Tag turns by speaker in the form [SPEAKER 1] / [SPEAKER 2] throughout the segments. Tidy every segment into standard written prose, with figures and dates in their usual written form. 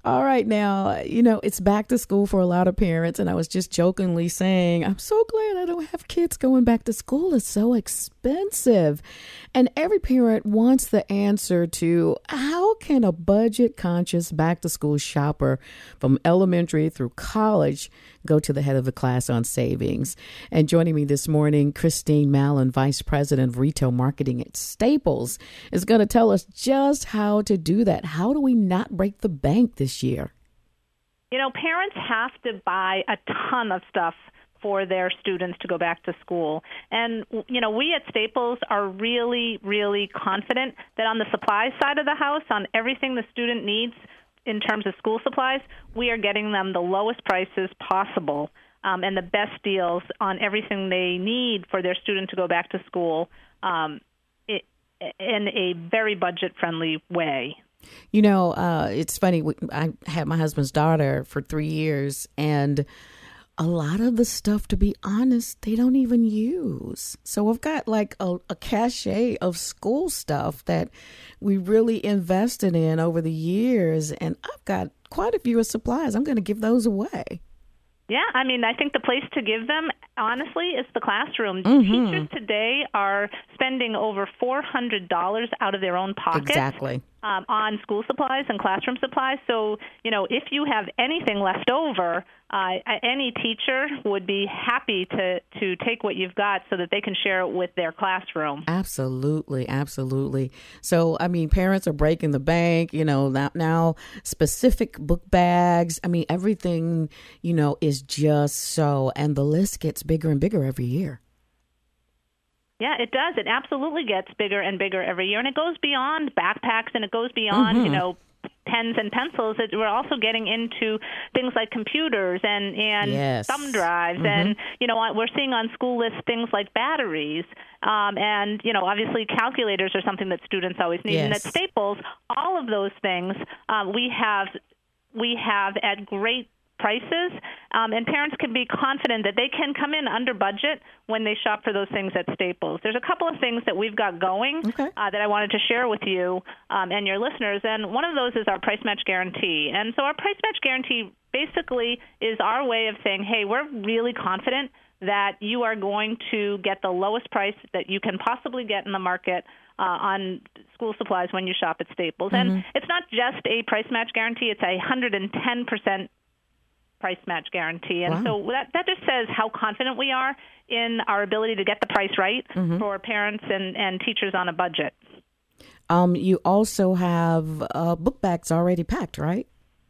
[SPEAKER 1] All right. Now, it's back to school for a lot of parents. And I was just jokingly saying, I'm so glad I don't have kids going back to school. It's so expensive. And every parent wants the answer to how can a budget conscious back to school shopper from elementary through college go to the head of the class on savings. And joining me this morning, Christine Mallon, Vice President of Retail Marketing at Staples, is going to tell us just how to do that. How do we not break the bank this year?
[SPEAKER 2] Parents have to buy a ton of stuff for their students to go back to school. And, we at Staples are really, really confident that on the supply side of the house, on everything the student needs in terms of school supplies, we are getting them the lowest prices possible and the best deals on everything they need for their student to go back to school in a very budget-friendly way.
[SPEAKER 1] It's funny. I had my husband's daughter for 3 years, and a lot of the stuff, to be honest, they don't even use. So I've got like a cachet of school stuff that we really invested in over the years, and I've got quite a few of supplies. I'm going to give those away.
[SPEAKER 2] Yeah, I think the place to give them, honestly, is the classroom. Mm-hmm. Teachers today are spending over $400 out of their own pockets.
[SPEAKER 1] Exactly.
[SPEAKER 2] On school supplies and classroom supplies. So, if you have anything left over, any teacher would be happy to take what you've got so that they can share it with their classroom.
[SPEAKER 1] Absolutely, absolutely. So, parents are breaking the bank, now specific book bags. Everything, is just so, and the list gets bigger and bigger every year.
[SPEAKER 2] Yeah, it does. It absolutely gets bigger and bigger every year, and it goes beyond backpacks, and it goes beyond, pens and pencils. We're also getting into things like computers and
[SPEAKER 1] yes.
[SPEAKER 2] thumb drives, and we're seeing on school lists things like batteries, and obviously calculators are something that students always need.
[SPEAKER 1] Yes.
[SPEAKER 2] And at Staples, all of those things we have at great prices, and parents can be confident that they can come in under budget when they shop for those things at Staples. There's a couple of things that we've got going that I wanted to share with you and your listeners, and one of those is our price match guarantee. And so our price match guarantee basically is our way of saying, hey, we're really confident that you are going to get the lowest price that you can possibly get in the market on school supplies when you shop at Staples. Mm-hmm. And it's not just a price match guarantee, it's a 110% price match guarantee. And so that just says how confident we are in our ability to get the price right for parents and teachers on a budget.
[SPEAKER 1] You also have book bags already packed, right?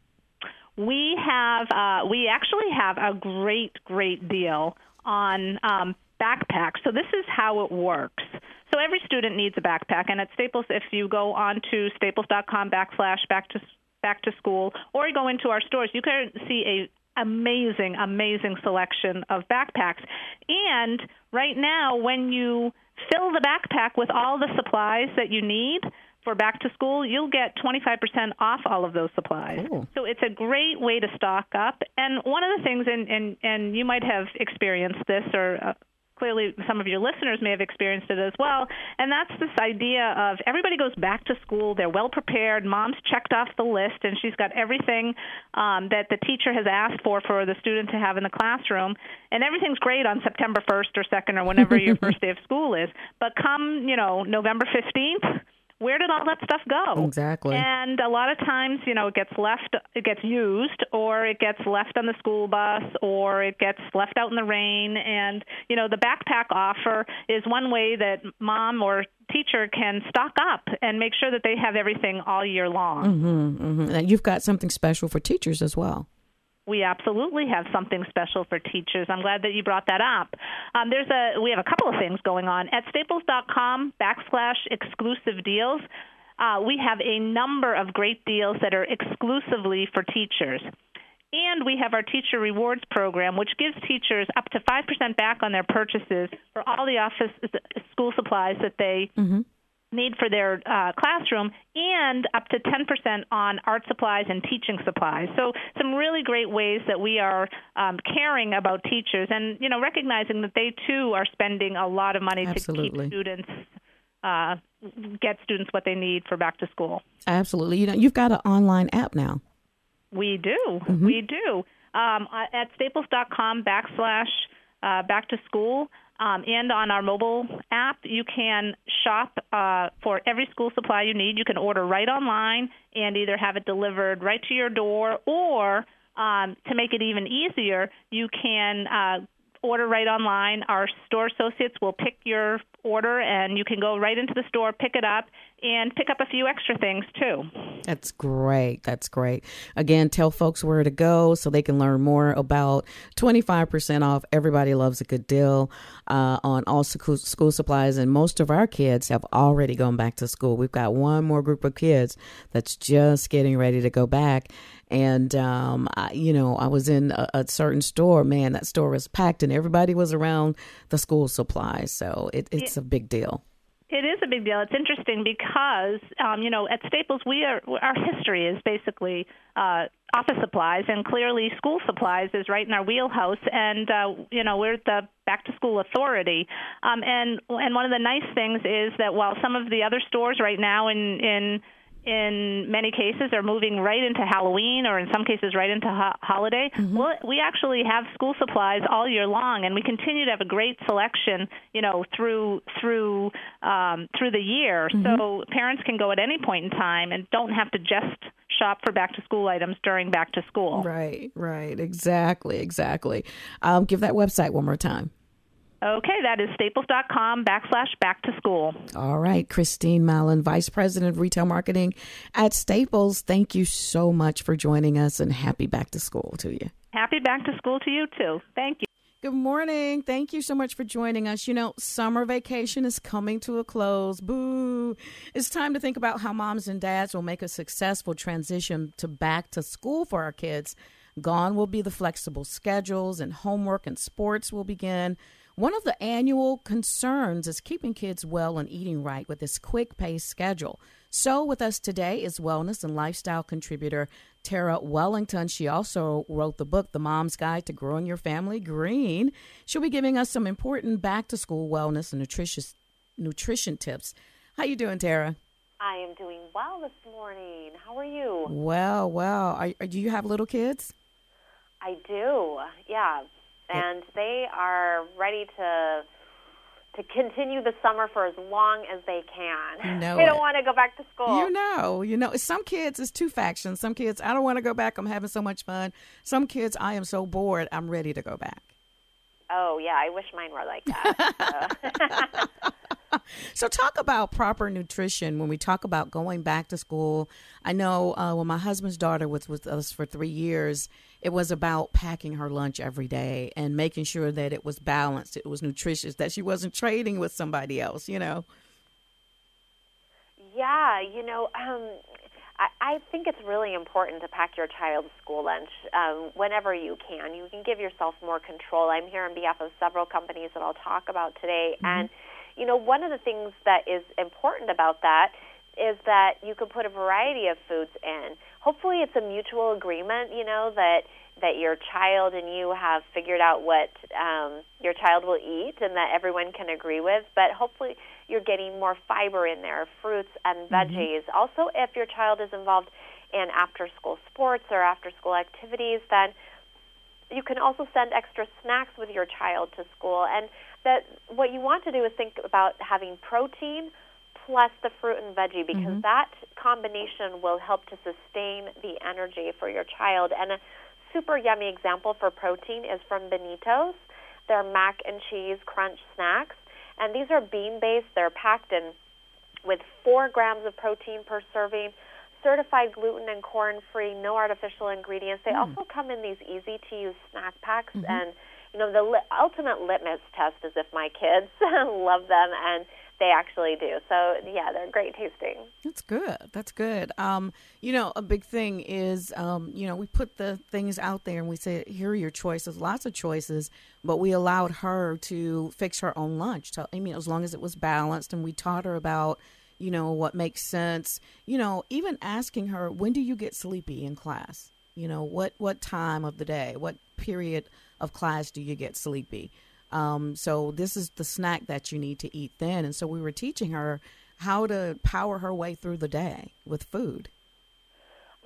[SPEAKER 2] We actually have a great deal on backpacks. So this is how it works. So every student needs a backpack, and at Staples, if you go on to staples.com/back to school, or you go into our stores, you can see a amazing selection of backpacks. And right now, when you fill the backpack with all the supplies that you need for back to school, you'll get 25% off all of those supplies. Cool. So it's a great way to stock up. And one of the things, and you might have experienced this, or clearly some of your listeners may have experienced it as well, and that's this idea of everybody goes back to school, they're well prepared, mom's checked off the list, and she's got everything that the teacher has asked for the student to have in the classroom, and everything's great on September 1st or 2nd or whenever your first day of school is. But come, November 15th, where did all that stuff go?
[SPEAKER 1] Exactly.
[SPEAKER 2] And a lot of times, it gets used, or it gets left on the school bus, or it gets left out in the rain. And, the backpack offer is one way that mom or teacher can stock up and make sure that they have everything all year long.
[SPEAKER 1] Mm-hmm, mm-hmm. And you've got something special for teachers as well.
[SPEAKER 2] We absolutely have something special for teachers. I'm glad that you brought that up. We have a couple of things going on. At staples.com/exclusive deals, we have a number of great deals that are exclusively for teachers. And we have our Teacher Rewards Program, which gives teachers up to 5% back on their purchases for all the office school supplies that they need for their classroom, and up to 10% on art supplies and teaching supplies. So some really great ways that we are caring about teachers and, recognizing that they, too, are spending a lot of money
[SPEAKER 1] Absolutely.
[SPEAKER 2] To keep students, get students what they need for back to school.
[SPEAKER 1] Absolutely. You've got an online app now.
[SPEAKER 2] We do. We do. At staples.com/back to school and on our mobile app, you can shop for every school supply you need. You can order right online and either have it delivered right to your door, or to make it even easier, you can order right online. Our store associates will pick your order, and you can go right into the store, pick it up, and pick up a few extra things too.
[SPEAKER 1] That's great. That's great. Again, tell folks where to go so they can learn more about 25% off. Everybody loves a good deal on all school supplies, and most of our kids have already gone back to school. We've got one more group of kids that's just getting ready to go back. And, I was in a certain store. Man, that store was packed and everybody was around the school supplies. So it's a big deal.
[SPEAKER 2] It is a big deal. It's interesting because, at Staples, our history is basically office supplies, and clearly school supplies is right in our wheelhouse. And, we're the back-to-school authority. And one of the nice things is that while some of the other stores right now in many cases are moving right into Halloween, or in some cases right into holiday, we actually have school supplies all year long, and we continue to have a great selection, through the year. So parents can go at any point in time and don't have to just shop for back-to-school items during back-to-school.
[SPEAKER 1] Right. Exactly. Give that website one more time.
[SPEAKER 2] Okay, that is staples.com/back to school.
[SPEAKER 1] All right, Christine Mallon, Vice President of Retail Marketing at Staples. Thank you so much for joining us, and happy back to school to you.
[SPEAKER 2] Happy back to school to you, too. Thank you.
[SPEAKER 1] Good morning. Thank you so much for joining us. Summer vacation is coming to a close. Boo. It's time to think about how moms and dads will make a successful transition to back to school for our kids. Gone will be the flexible schedules, and homework and sports will begin. One of the annual concerns is keeping kids well and eating right with this quick-paced schedule. So with us today is wellness and lifestyle contributor Tara Wellington. She also wrote the book, The Mom's Guide to Growing Your Family Green. She'll be giving us some important back-to-school wellness and nutrition tips. How you doing, Tara?
[SPEAKER 3] I am doing well this morning. How are you?
[SPEAKER 1] Well. Do you have little kids?
[SPEAKER 3] I do, yeah. And they are ready to continue the summer for as long as they can. They don't want to go back to school.
[SPEAKER 1] Some kids, it's two factions. Some kids, I don't want to go back. I'm having so much fun. Some kids, I am so bored. I'm ready to go back.
[SPEAKER 3] Oh, yeah. I wish mine were like that.
[SPEAKER 1] So talk about proper nutrition when we talk about going back to school. I know when my husband's daughter was with us for 3 years, it was about packing her lunch every day and making sure that it was balanced, it was nutritious, that she wasn't trading with somebody else,
[SPEAKER 3] Yeah, I think it's really important to pack your child's school lunch whenever you can. You can give yourself more control. I'm here on behalf of several companies that I'll talk about today. And, one of the things that is important about that is that you can put a variety of foods in. Hopefully it's a mutual agreement, that your child and you have figured out what your child will eat and that everyone can agree with. But hopefully you're getting more fiber in there, fruits and veggies. Also, if your child is involved in after-school sports or after-school activities, then you can also send extra snacks with your child to school. And that what you want to do is think about having protein plus the fruit and veggie, because that combination will help to sustain the energy for your child. And a super yummy example for protein is from Benito's. They're mac and cheese crunch snacks, and these are bean-based. They're packed in with 4 grams of protein per serving, certified gluten and corn-free, no artificial ingredients. They also come in these easy-to-use snack packs, and the ultimate litmus test is if my kids love them, and they actually do. So, yeah, they're great tasting.
[SPEAKER 1] That's good. A big thing is, we put the things out there and we say, here are your choices, lots of choices, but we allowed her to fix her own lunch. As long as it was balanced, and we taught her about, what makes sense, even asking her, when do you get sleepy in class? What time of the day, what period of class do you get sleepy? So this is the snack that you need to eat then. And so we were teaching her how to power her way through the day with food.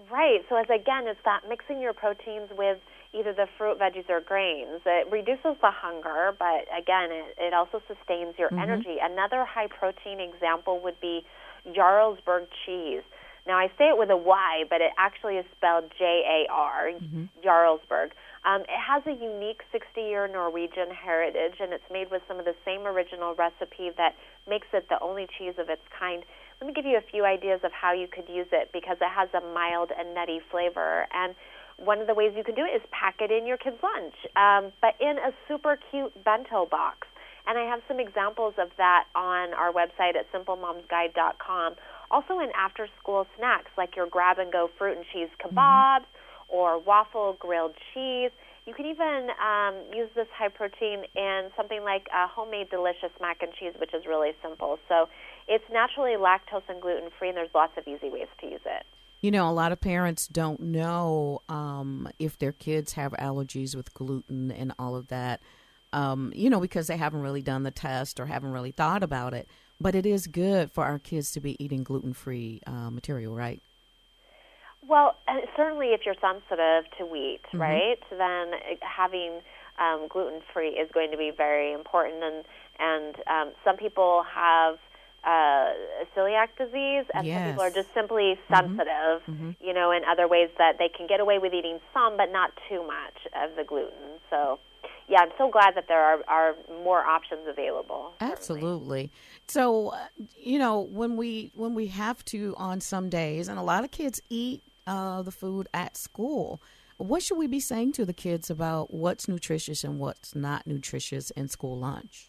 [SPEAKER 3] Right. So it's that mixing your proteins with either the fruit, veggies, or grains. It reduces the hunger, but again, it also sustains your energy. Another high-protein example would be Jarlsberg cheese. Now, I say it with a Y, but it actually is spelled Jar, Jarlsberg. It has a unique 60-year Norwegian heritage, and it's made with some of the same original recipe that makes it the only cheese of its kind. Let me give you a few ideas of how you could use it because it has a mild and nutty flavor. And one of the ways you can do it is pack it in your kid's lunch, but in a super cute bento box. And I have some examples of that on our website at simplemomsguide.com. Also in after-school snacks like your grab-and-go fruit and cheese kebabs or waffle grilled cheese. You can even use this high protein in something like a homemade delicious mac and cheese, which is really simple. So it's naturally lactose and gluten-free, and there's lots of easy ways to use it.
[SPEAKER 1] You know, a lot of parents don't know if their kids have allergies with gluten and all of that, because they haven't really done the test or haven't really thought about it. But it is good for our kids to be eating gluten-free material, right?
[SPEAKER 3] Well, certainly if you're sensitive to wheat, right, then having gluten-free is going to be very important. And some people have celiac disease, and some people are just simply sensitive, in other ways that they can get away with eating some, but not too much of the gluten. So, yeah, I'm so glad that there are more options available.
[SPEAKER 1] Absolutely. So, when we have to on some days, and a lot of kids eat the food at school, what should we be saying to the kids about what's nutritious and what's not nutritious in school lunch?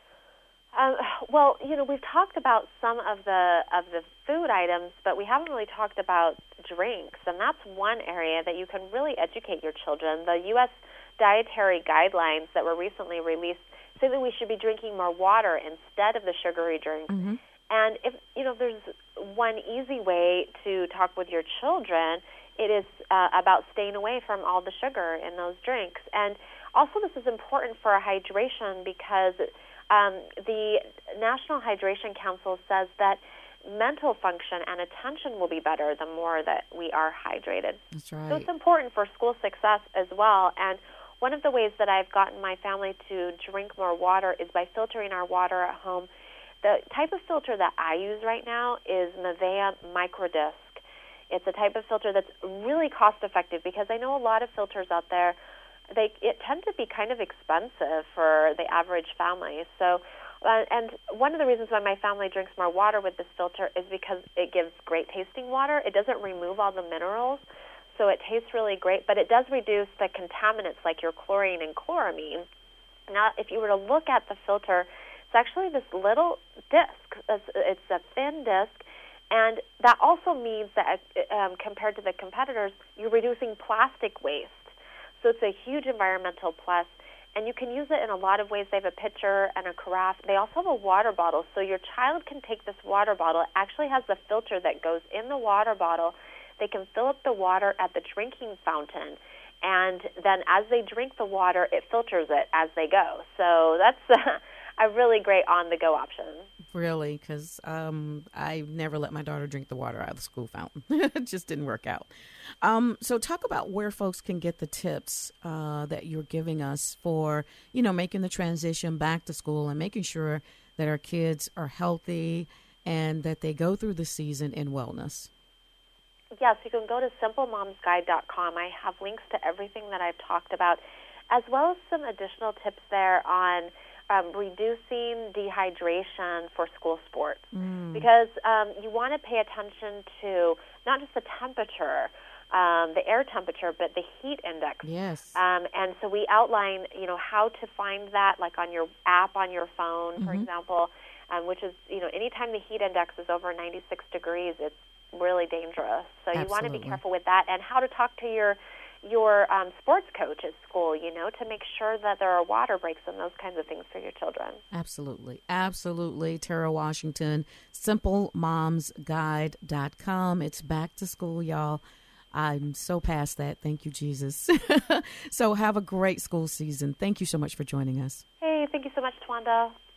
[SPEAKER 3] Well, we've talked about some of the food items, but we haven't really talked about drinks, and that's one area that you can really educate your children. The U.S. dietary guidelines that were recently released say that we should be drinking more water instead of the sugary drinks. And if there's one easy way to talk with your children, it is about staying away from all the sugar in those drinks. And also, this is important for hydration because the National Hydration Council says that mental function and attention will be better the more that we are hydrated.
[SPEAKER 1] That's right.
[SPEAKER 3] So it's important for school success as well. And one of the ways that I've gotten my family to drink more water is by filtering our water at home. The type of filter that I use right now is Nivea Microdisc. It's a type of filter that's really cost-effective because I know a lot of filters out there, it tend to be kind of expensive for the average family. So, and one of the reasons why my family drinks more water with this filter is because it gives great tasting water. It doesn't remove all the minerals, so it tastes really great, but it does reduce the contaminants like your chlorine and chloramine. Now, if you were to look at the filter, it's actually this little disc. It's a thin disc, and that also means that compared to the competitors, you're reducing plastic waste. So it's a huge environmental plus, and you can use it in a lot of ways. They have a pitcher and a carafe. They also have a water bottle, so your child can take this water bottle. It actually has the filter that goes in the water bottle. They can fill up the water at the drinking fountain, and then as they drink the water, it filters it as they go. So that's a really great on-the-go option.
[SPEAKER 1] Really, because I never let my daughter drink the water out of the school fountain. It just didn't work out. So talk about where folks can get the tips that you're giving us for, making the transition back to school and making sure that our kids are healthy and that they go through the season in wellness.
[SPEAKER 3] Yes, you can go to simplemomsguide.com. I have links to everything that I've talked about, as well as some additional tips there on reducing dehydration for school sports, because you want to pay attention to not just the temperature, the air temperature, but the heat index.
[SPEAKER 1] Yes.
[SPEAKER 3] And so we outline, how to find that, like on your app on your phone, for example, which is, anytime the heat index is over 96 degrees, it's really dangerous. So you want to be careful with that, and how to talk to your sports coach at school, to make sure that there are water breaks and those kinds of things for your children.
[SPEAKER 1] Absolutely. Absolutely. Tara Washington, simplemomsguide.com. It's back to school, y'all. I'm so past that. Thank you, Jesus. So have a great school season. Thank you so much for joining us.
[SPEAKER 3] Hey, thank you so much, Twanda.